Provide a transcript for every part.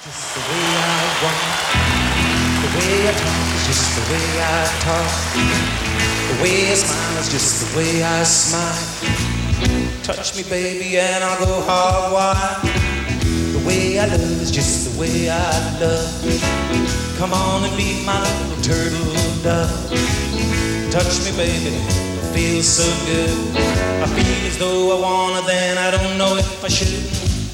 Just the way I walk, the way I talk is just the way I talk. The way I smile is just the way I smile. Touch me, baby, and I'll go hard wild. The way I love is just the way I love. Come on and be my little turtle dove. Touch me, baby, it feels so good. I feel as though I wanna, then I don't know if I should.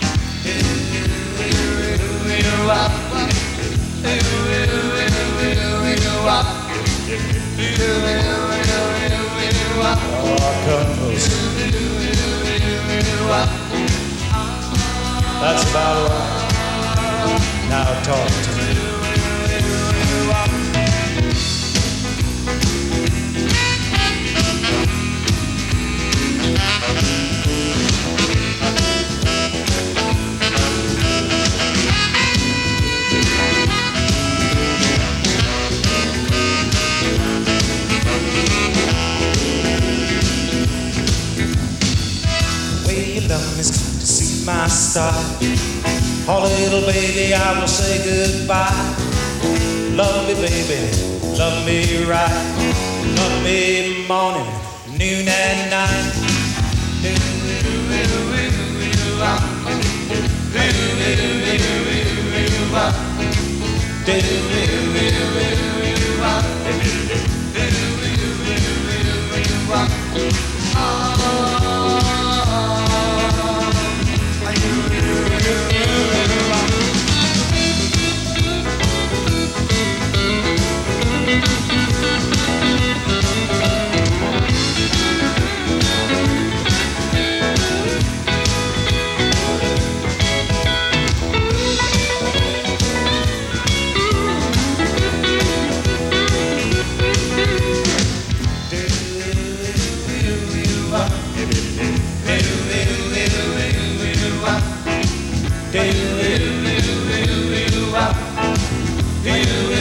That's about right. Now talk to me. Love is going to suit my style. Oh, little baby, I will say goodbye. Love me, baby, love me right. Love me morning, noon, and night. Do